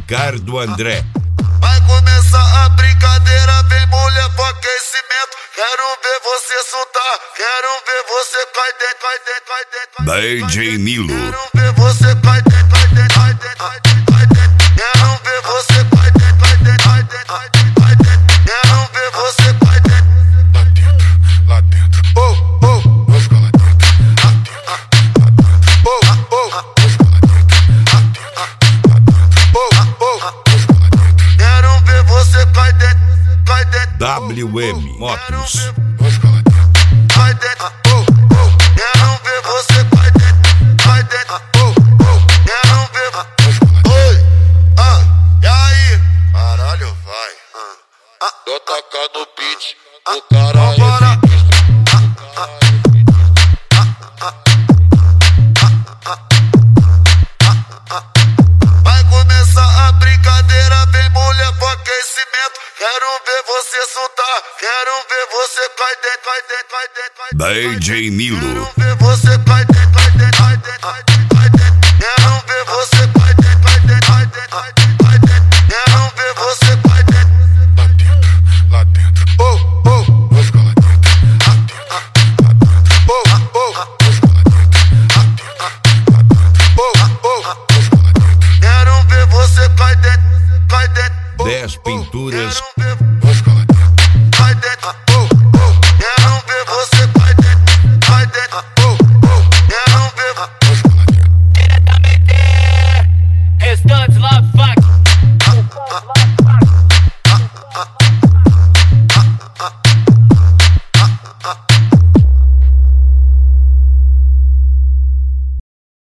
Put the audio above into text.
Ricardo André. Vai começar a brincadeira, vem mulher pro aquecimento. Quero ver você soltar, quero ver você cai dentro, cai dentro, cai dentro, cai dentro. DJ Nilo. Quero ver você cai dentro, cai dentro, cai dentro, cai dentro, cai dentro. Quero ver você cai dentro, cai dentro, cai dentro, cai dentro, cai dentro. Quero ver você cai dentro. Lá dentro, oh, oh, vou ficar lá dentro. Lá dentro, oh, oh, vou ficar lá dentro. Lá dentro, oh, oh, vou ficar lá dentro. Quero ver você cai dentro, cai dentro. WM Motos. Vou ficar lá dentro. Cai dentro, oh, oh. Quero ver você cai dentro, cai dentro, oh, oh. Quero ver. Oi, e aí? Caralho, vai. Tô tacando no beat, o cara Vambora. Vai começar a brincadeira, vem mulher pro aquecimento. Quero ver você soltar, quero ver você cai dentro, cai dentro, cai dentro, cai dentro. DJ Nilo. Quero ver você cai dentro, cai dentro, cai dentro, cai dentro, cai dentro. Quero ver você cai dentro, cai dentro, cai dentro, cai dentro, cai dentro. Quero ver você cai dentro. Lá dentro, oh, oh, vou ficar lá dentro. Lá dentro, oh, oh, vou ficar lá dentro. Lá dentro, oh, oh, vou ficar lá dentro. Quero ver você cai dentro, cai dentro. 10 Pinturas